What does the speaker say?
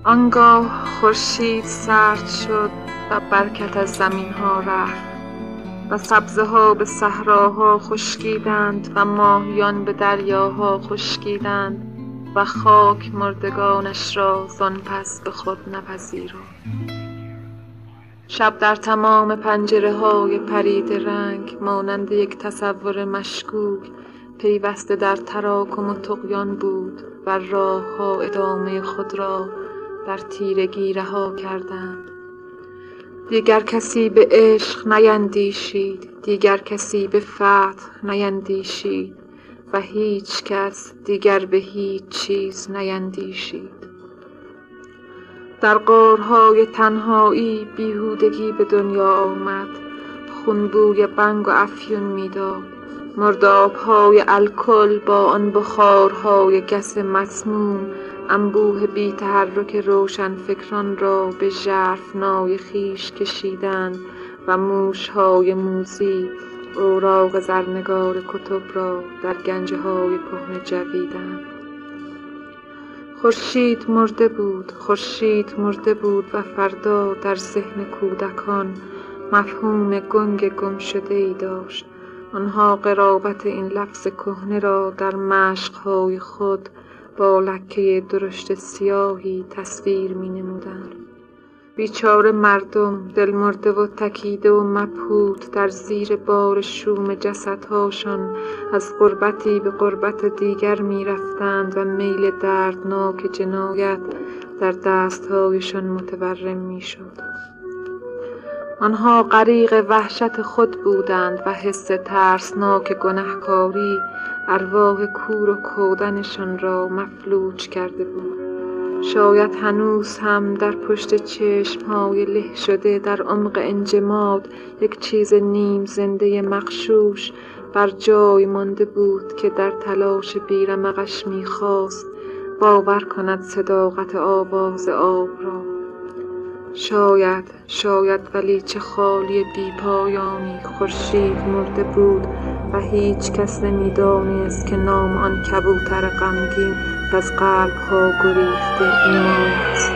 آنگاه خورشید سرد شد و برکت از زمین ها رفت و سبزه ها به صحراها خشکیدند و ماهیان به دریاها خشکیدند و خاک مردگانش را زان پس به خود نپذیرفت. شب در تمام پنجره های پرید رنگ مانند یک تصور مشکوک پیوسته در تراکم و طغیان بود و راه ها ادامه خود را در تیرگی رها کردند. دیگر کسی به عشق نیندیشید، دیگر کسی به فتح نیندیشید و هیچ کس دیگر به هیچ چیز نیندیشید. در غارهای تنهایی بیهودگی به دنیا آمد، خونبوی بنگ و افیون میداد. مرداب‌های الکل با آن بخارهای گس مسموم انبوه بی تحرک روشن فکران را به ژرفنای خویش کشیدند و موش‌های موذی اوراق زرنگار کتب را در گنجه‌های کهنه جویدند. خورشید مرده بود، خورشید مرده بود و فردا در ذهن کودکان مفهوم گنگ گم شده‌ای داشت. آنها قرابت این لفظ کهنه را در مشق‌های خود با لکه درشت سیاهی تصویر می‌نمودند. بیچاره مردم دل مرده و تکیده و مبهوت در زیر بار شوم جسدهاشان از غربتی به غربت دیگر می‌رفتند و میل دردناک جنایت در دستهایشان متورم می‌شد. آنها غریق وحشت خود بودند و حس ترسناک گناهکاری ارواح کور و کودنشان را مفلوج کرده بود. شاید هنوز هم در پشت چشم‌های له شده در عمق انجماد یک چیز نیم زنده مغشوش بر جای مانده بود که در تلاش بیرمقش می‌خواست باور کند صداقت آواز آب را. شاید ولی چه خالی بی پایانی خورشید مرده بود و هیچ کس نمی‌دانست که نام آن کبوتر غمگین از قلب‌ها گریخته ایمان است.